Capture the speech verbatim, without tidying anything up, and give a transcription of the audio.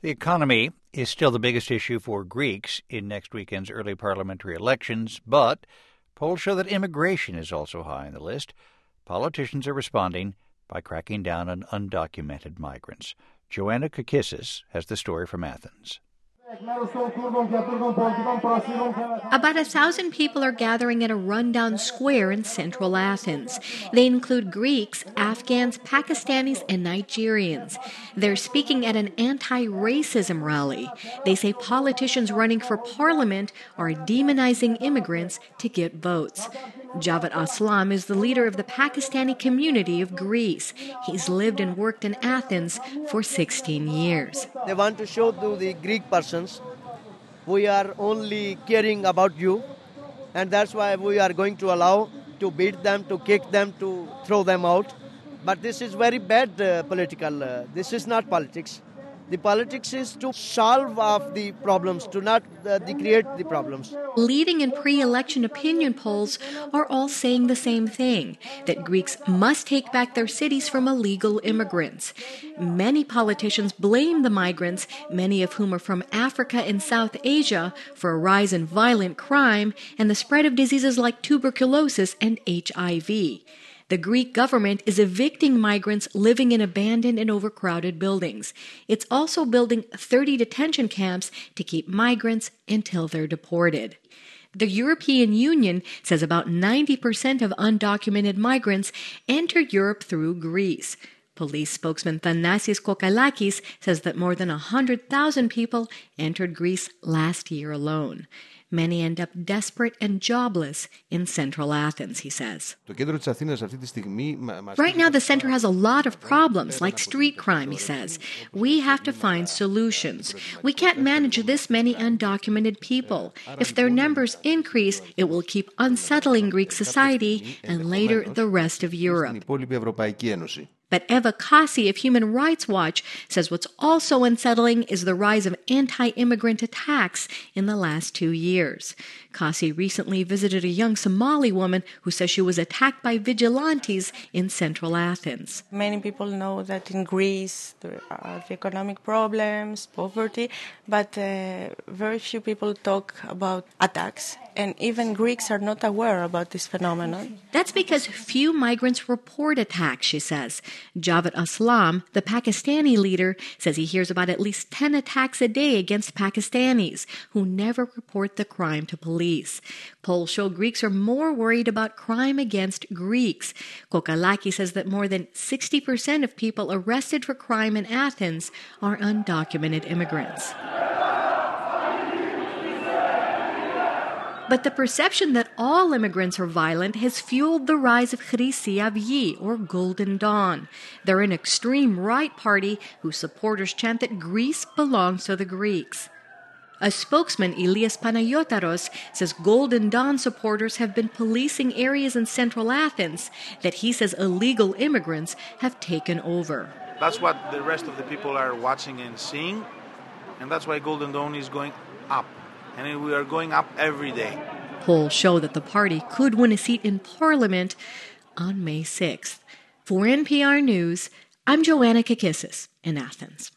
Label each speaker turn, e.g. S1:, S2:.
S1: The economy is still the biggest issue for Greeks in next weekend's early parliamentary elections, but polls show that immigration is also high on the list. Politicians are responding by cracking down on undocumented migrants. Joanna Kakissis has the story from Athens.
S2: About a thousand people are gathering at a rundown square in central Athens. They include Greeks, Afghans, Pakistanis, and Nigerians. They're speaking at an anti-racism rally. They say politicians running for parliament are demonizing immigrants to get votes. Javad Aslam is the leader of the Pakistani community of Greece. He's lived and worked in Athens for sixteen years.
S3: They want to show to the Greek persons, we are only caring about you, and that's why we are going to allow to beat them, to kick them, to throw them out. But this is very bad uh, political. Uh, this is not politics. The politics is to solve off the problems, to not uh, create the problems.
S2: Leading in pre-election opinion polls are all saying the same thing, that Greeks must take back their cities from illegal immigrants. Many politicians blame the migrants, many of whom are from Africa and South Asia, for a rise in violent crime and the spread of diseases like tuberculosis and H I V. The Greek government is evicting migrants living in abandoned and overcrowded buildings. It's also building thirty detention camps to keep migrants until they're deported. The European Union says about ninety percent of undocumented migrants enter Europe through Greece. Police spokesman Thanasis Kokalakis says that more than one hundred thousand people entered Greece last year alone. Many end up desperate and jobless in central Athens, he says. Right now, the center has a lot of problems, like street crime, he says. We have to find solutions. We can't manage this many undocumented people. If their numbers increase, it will keep unsettling Greek society and later the rest of Europe. But Eva Kasi of Human Rights Watch says what's also unsettling is the rise of anti-immigrant attacks in the last two years. Kasi recently visited a young Somali woman who says she was attacked by vigilantes in central Athens.
S4: Many people know that in Greece there are economic problems, poverty, but uh, very few people talk about attacks. And even Greeks are not aware about this phenomenon.
S2: That's because few migrants report attacks, she says. Javad Aslam, the Pakistani leader, says he hears about at least ten attacks a day against Pakistanis, who never report the crime to police. Polls show Greeks are more worried about crime against Greeks. Kokalaki says that more than sixty percent of people arrested for crime in Athens are undocumented immigrants. But the perception that all immigrants are violent has fueled the rise of Chryssi Avgi, or Golden Dawn. They're an extreme right party whose supporters chant that Greece belongs to the Greeks. A spokesman, Ilias Panayotaros, says Golden Dawn supporters have been policing areas in central Athens that he says illegal immigrants have taken over.
S5: That's what the rest of the people are watching and seeing, and that's why Golden Dawn is going up. And we are going up every day.
S2: Polls show that the party could win a seat in Parliament on May sixth. For N P R News, I'm Joanna Kakissis in Athens.